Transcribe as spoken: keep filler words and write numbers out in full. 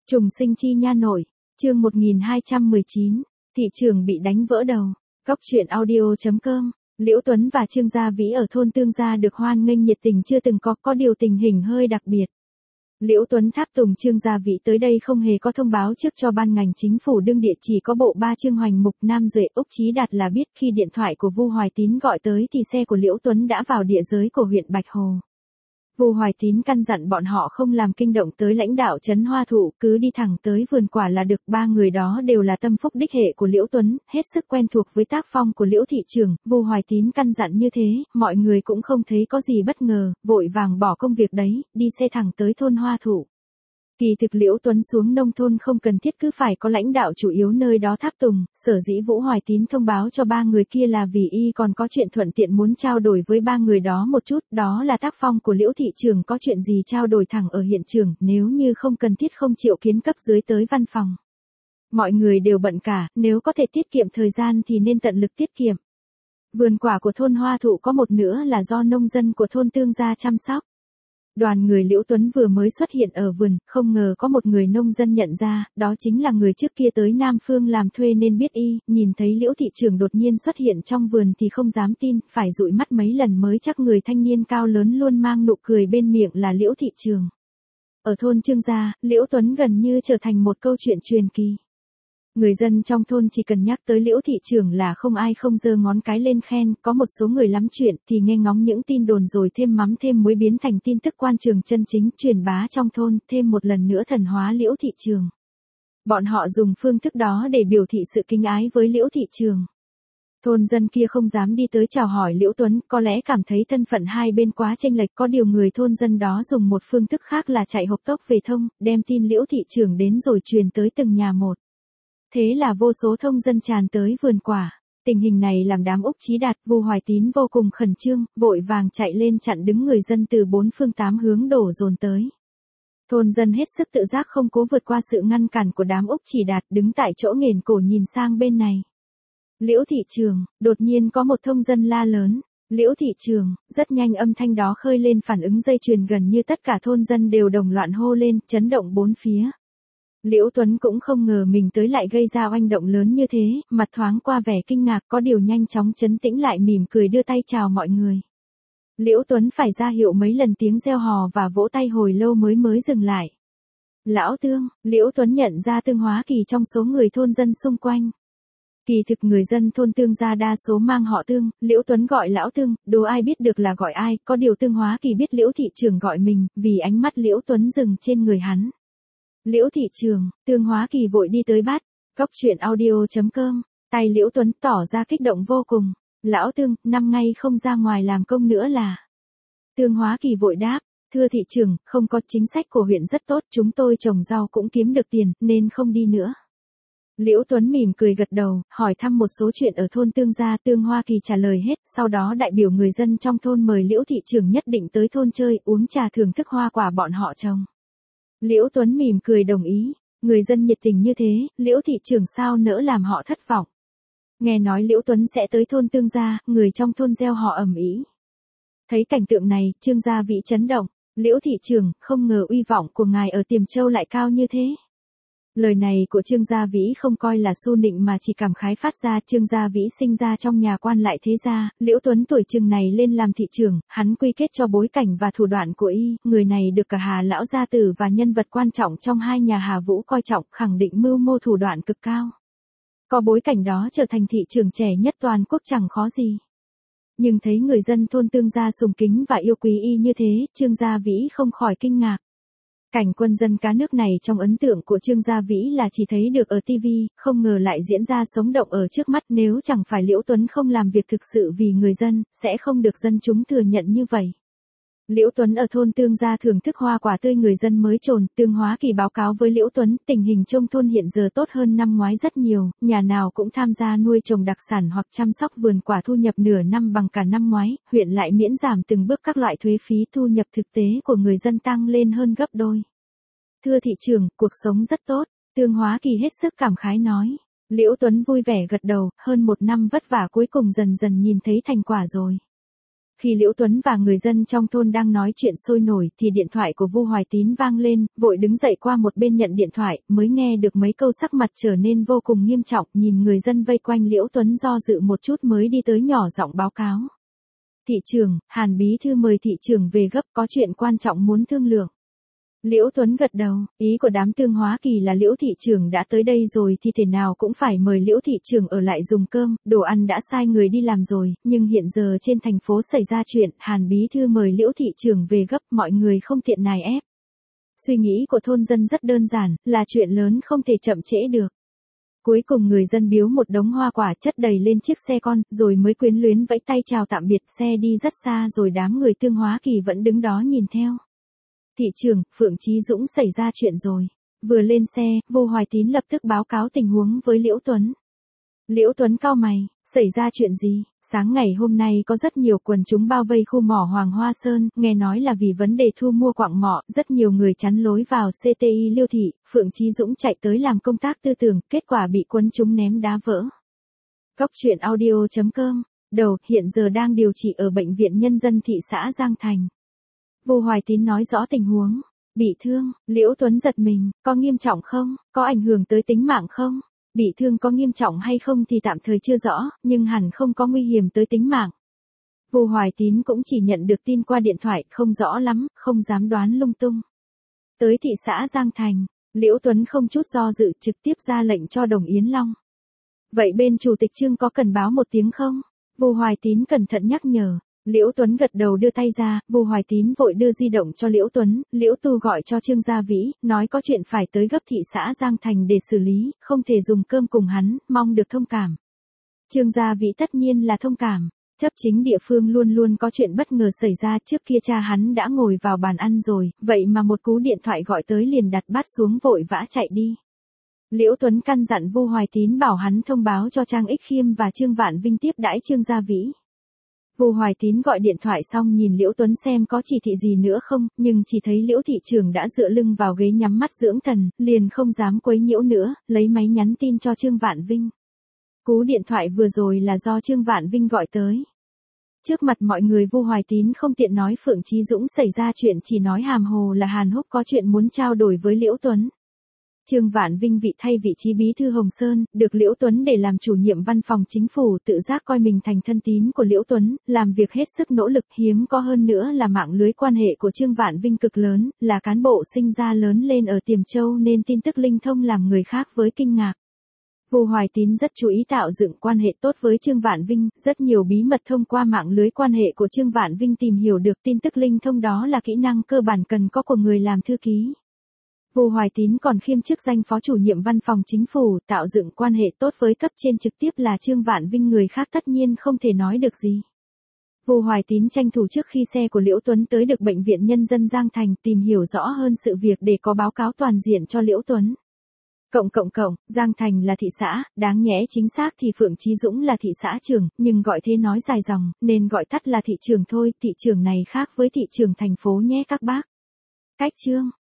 Trùng sinh chi nha nội, chương một nghìn hai trăm mười chín, thị trường bị đánh vỡ đầu. Góc truyện audio chấm com. Liễu Tuấn và Trương Gia Vĩ ở thôn Tương Gia được hoan nghênh nhiệt tình chưa từng có, có điều tình hình hơi đặc biệt. Liễu Tuấn tháp tùng Trương Gia Vĩ tới đây không hề có thông báo trước cho ban ngành chính phủ đương địa, chỉ có bộ ba Trương Hoành Mục, Nam Duệ, Úc Chí Đạt là biết. Khi điện thoại của Vu Hoài Tín gọi tới thì xe của Liễu Tuấn đã vào địa giới của huyện Bạch Hồ. Vu Hoài Tín căn dặn bọn họ không làm kinh động tới lãnh đạo trấn Hoa Thụ, cứ đi thẳng tới vườn quả là được. Ba người đó đều là tâm phúc đích hệ của Liễu Tuấn, hết sức quen thuộc với tác phong của Liễu thị trưởng. Vu Hoài Tín căn dặn như thế, mọi người cũng không thấy có gì bất ngờ, vội vàng bỏ công việc đấy, đi xe thẳng tới thôn Hoa Thụ. Kỳ thực Liễu Tuấn xuống nông thôn không cần thiết cứ phải có lãnh đạo chủ yếu nơi đó tháp tùng, sở dĩ Vũ Hoài Tín thông báo cho ba người kia là vì y còn có chuyện thuận tiện muốn trao đổi với ba người đó một chút, đó là tác phong của Liễu thị trường, có chuyện gì trao đổi thẳng ở hiện trường, nếu như không cần thiết không chịu kiến cấp dưới tới văn phòng. Mọi người đều bận cả, nếu có thể tiết kiệm thời gian thì nên tận lực tiết kiệm. Vườn quả của thôn Hoa Thụ có một nửa là do nông dân của thôn Tương Gia chăm sóc. Đoàn người Liễu Tuấn vừa mới xuất hiện ở vườn, không ngờ có một người nông dân nhận ra, đó chính là người trước kia tới Nam Phương làm thuê nên biết y, nhìn thấy Liễu thị trưởng đột nhiên xuất hiện trong vườn thì không dám tin, phải dụi mắt mấy lần mới chắc người thanh niên cao lớn luôn mang nụ cười bên miệng là Liễu thị trưởng. Ở thôn Trương Gia, Liễu Tuấn gần như trở thành một câu chuyện truyền kỳ. Người dân trong thôn chỉ cần nhắc tới Liễu thị trưởng là không ai không giơ ngón cái lên khen, có một số người lắm chuyện thì nghe ngóng những tin đồn rồi thêm mắm thêm muối biến thành tin tức quan trường chân chính truyền bá trong thôn, thêm một lần nữa thần hóa Liễu thị trưởng. Bọn họ dùng phương thức đó để biểu thị sự kính ái với Liễu thị trưởng. Thôn dân kia không dám đi tới chào hỏi Liễu Tuấn, có lẽ cảm thấy thân phận hai bên quá chênh lệch, có điều người thôn dân đó dùng một phương thức khác là chạy hộc tốc về thông, đem tin Liễu thị trưởng đến rồi truyền tới từng nhà một. Thế là vô số thông dân tràn tới vườn quả. Tình hình này làm đám Úc Chí Đạt, Vu Hoài Tín vô cùng khẩn trương, vội vàng chạy lên chặn đứng người dân từ bốn phương tám hướng đổ dồn tới. Thôn dân hết sức tự giác không cố vượt qua sự ngăn cản của đám Úc Chí Đạt, đứng tại chỗ nghển cổ nhìn sang bên này. Liễu thị trưởng, đột nhiên có một thông dân la lớn. Liễu thị trưởng, rất nhanh âm thanh đó khơi lên phản ứng dây chuyền, gần như tất cả thôn dân đều đồng loạn hô lên, chấn động bốn phía. Liễu Tuấn cũng không ngờ mình tới lại gây ra oanh động lớn như thế, mặt thoáng qua vẻ kinh ngạc, có điều nhanh chóng trấn tĩnh lại, mỉm cười đưa tay chào mọi người. Liễu Tuấn phải ra hiệu mấy lần, tiếng reo hò và vỗ tay hồi lâu mới mới dừng lại. Lão Tương, Liễu Tuấn nhận ra Tương Hóa Kỳ trong số người thôn dân xung quanh. Kỳ thực người dân thôn Tương Gia đa số mang họ Tương, Liễu Tuấn gọi Lão Tương, đố ai biết được là gọi ai, có điều Tương Hóa Kỳ biết Liễu thị trưởng gọi mình, vì ánh mắt Liễu Tuấn dừng trên người hắn. Liễu thị trưởng, Tương Hóa Kỳ vội đi tới bắt. Góc truyện audio chấm com. Tay Liễu Tuấn tỏ ra kích động vô cùng. Lão Tương, năm ngày không ra ngoài làm công nữa là. Tương Hóa Kỳ vội đáp, thưa thị trưởng, không có, chính sách của huyện rất tốt, chúng tôi trồng rau cũng kiếm được tiền, nên không đi nữa. Liễu Tuấn mỉm cười gật đầu, hỏi thăm một số chuyện ở thôn Tương Gia. Tương Hóa Kỳ trả lời hết, sau đó đại biểu người dân trong thôn mời Liễu thị trưởng nhất định tới thôn chơi, uống trà thưởng thức hoa quả bọn họ trồng. Liễu Tuấn mỉm cười đồng ý, người dân nhiệt tình như thế, Liễu thị trưởng sao nỡ làm họ thất vọng. Nghe nói Liễu Tuấn sẽ tới thôn Tương Gia, người trong thôn reo hò ầm ĩ. Thấy cảnh tượng này, Trương Gia Vĩ chấn động, Liễu thị trưởng, không ngờ uy vọng của ngài ở Tiềm Châu lại cao như thế. Lời này của Trương Gia Vĩ không coi là su nịnh mà chỉ cảm khái phát ra. Trương Gia Vĩ sinh ra trong nhà quan lại thế gia, Liễu Tuấn tuổi chừng này lên làm thị trưởng, hắn quy kết cho bối cảnh và thủ đoạn của y, người này được cả Hà lão gia tử và nhân vật quan trọng trong hai nhà Hà Vũ coi trọng, khẳng định mưu mô thủ đoạn cực cao. Có bối cảnh đó trở thành thị trưởng trẻ nhất toàn quốc chẳng khó gì. Nhưng thấy người dân thôn Tương Gia sùng kính và yêu quý y như thế, Trương Gia Vĩ không khỏi kinh ngạc. Cảnh quân dân cá nước này trong ấn tượng của Trương Gia Vĩ là chỉ thấy được ở ti vi, không ngờ lại diễn ra sống động ở trước mắt. Nếu chẳng phải Liễu Tuấn không làm việc thực sự vì người dân, sẽ không được dân chúng thừa nhận như vậy. Liễu Tuấn ở thôn Tương Gia thưởng thức hoa quả tươi người dân mới trồn. Tương Hóa Kỳ báo cáo với Liễu Tuấn, tình hình trong thôn hiện giờ tốt hơn năm ngoái rất nhiều, nhà nào cũng tham gia nuôi trồng đặc sản hoặc chăm sóc vườn quả, thu nhập nửa năm bằng cả năm ngoái, huyện lại miễn giảm từng bước các loại thuế phí, thu nhập thực tế của người dân tăng lên hơn gấp đôi. Thưa thị trưởng, cuộc sống rất tốt, Tương Hóa Kỳ hết sức cảm khái nói. Liễu Tuấn vui vẻ gật đầu, hơn một năm vất vả cuối cùng dần dần nhìn thấy thành quả rồi. Khi Liễu Tuấn và người dân trong thôn đang nói chuyện sôi nổi thì điện thoại của Vu Hoài Tín vang lên, vội đứng dậy qua một bên nhận điện thoại, mới nghe được mấy câu sắc mặt trở nên vô cùng nghiêm trọng, nhìn người dân vây quanh Liễu Tuấn do dự một chút mới đi tới nhỏ giọng báo cáo. Thị trưởng, Hàn bí thư mời thị trưởng về gấp, có chuyện quan trọng muốn thương lượng. Liễu Tuấn gật đầu, ý của đám Tương Hóa Kỳ là Liễu thị trưởng đã tới đây rồi thì thể nào cũng phải mời Liễu thị trưởng ở lại dùng cơm, đồ ăn đã sai người đi làm rồi, nhưng hiện giờ trên thành phố xảy ra chuyện, Hàn bí thư mời Liễu thị trưởng về gấp, mọi người không tiện nài ép. Suy nghĩ của thôn dân rất đơn giản, là chuyện lớn không thể chậm trễ được. Cuối cùng người dân biếu một đống hoa quả chất đầy lên chiếc xe con, rồi mới quyến luyến vẫy tay chào tạm biệt, xe đi rất xa rồi đám người Tương Hóa Kỳ vẫn đứng đó nhìn theo. Thị trưởng, Phượng Chí Dũng xảy ra chuyện rồi. Vừa lên xe, Vu Hoài Tín lập tức báo cáo tình huống với Liễu Tuấn. Liễu Tuấn cau mày, xảy ra chuyện gì? Sáng ngày hôm nay có rất nhiều quần chúng bao vây khu mỏ Hoàng Hoa Sơn, nghe nói là vì vấn đề thu mua quặng mỏ, rất nhiều người chắn lối vào xê tê i Liêu thị, Phượng Chí Dũng chạy tới làm công tác tư tưởng, kết quả bị quần chúng ném đá vỡ. Góc truyện audio chấm com, đầu, hiện giờ đang điều trị ở Bệnh viện Nhân dân thị xã Giang Thành. Vu Hoài Tín nói rõ tình huống. Bị thương, Liễu Tuấn giật mình, có nghiêm trọng không, có ảnh hưởng tới tính mạng không? Bị thương có nghiêm trọng hay không thì tạm thời chưa rõ, nhưng hẳn không có nguy hiểm tới tính mạng. Vu Hoài Tín cũng chỉ nhận được tin qua điện thoại, không rõ lắm, không dám đoán lung tung. Tới thị xã Giang Thành, Liễu Tuấn không chút do dự trực tiếp ra lệnh cho Đồng Yến Long. Vậy bên chủ tịch Trương có cần báo một tiếng không? Vu Hoài Tín cẩn thận nhắc nhở. Liễu Tuấn gật đầu đưa tay ra, Vu Hoài Tín vội đưa di động cho Liễu Tuấn, Liễu Tu gọi cho Trương Gia Vĩ, nói có chuyện phải tới gấp thị xã Giang Thành để xử lý, không thể dùng cơm cùng hắn, mong được thông cảm. Trương Gia Vĩ tất nhiên là thông cảm, chấp chính địa phương luôn luôn có chuyện bất ngờ xảy ra, trước kia cha hắn đã ngồi vào bàn ăn rồi, vậy mà một cú điện thoại gọi tới liền đặt bát xuống vội vã chạy đi. Liễu Tuấn căn dặn Vu Hoài Tín bảo hắn thông báo cho Trang Ích Khiêm và Trương Vạn Vinh tiếp đãi Trương Gia Vĩ. Vu Hoài Tín gọi điện thoại xong nhìn Liễu Tuấn xem có chỉ thị gì nữa không, nhưng chỉ thấy Liễu thị trưởng đã dựa lưng vào ghế nhắm mắt dưỡng thần, liền không dám quấy nhiễu nữa, lấy máy nhắn tin cho Trương Vạn Vinh. Cú điện thoại vừa rồi là do Trương Vạn Vinh gọi tới. Trước mặt mọi người Vu Hoài Tín không tiện nói Phượng Chí Dũng xảy ra chuyện, chỉ nói hàm hồ là Hàn Húc có chuyện muốn trao đổi với Liễu Tuấn. Trương Vạn Vinh vị thay vị trí bí thư Hồng Sơn, được Liễu Tuấn để làm chủ nhiệm văn phòng chính phủ, tự giác coi mình thành thân tín của Liễu Tuấn, làm việc hết sức nỗ lực, hiếm có hơn nữa là mạng lưới quan hệ của Trương Vạn Vinh cực lớn, là cán bộ sinh ra lớn lên ở Tiềm Châu nên tin tức linh thông làm người khác với kinh ngạc. Vu Hoài Tín rất chú ý tạo dựng quan hệ tốt với Trương Vạn Vinh, rất nhiều bí mật thông qua mạng lưới quan hệ của Trương Vạn Vinh tìm hiểu được tin tức linh thông, đó là kỹ năng cơ bản cần có của người làm thư ký. Vu Hoài Tín còn khiêm chức danh phó chủ nhiệm văn phòng chính phủ, tạo dựng quan hệ tốt với cấp trên trực tiếp là Trương Vạn Vinh, người khác tất nhiên không thể nói được gì. Vu Hoài Tín tranh thủ trước khi xe của Liễu Tuấn tới được Bệnh viện Nhân dân Giang Thành tìm hiểu rõ hơn sự việc để có báo cáo toàn diện cho Liễu Tuấn. Cộng cộng cộng, Giang Thành là thị xã, đáng nhẽ chính xác thì Phượng Chí Dũng là thị xã trưởng, nhưng gọi thế nói dài dòng, nên gọi tắt là thị trưởng thôi, thị trưởng này khác với thị trưởng thành phố nhé các bác. Cách chương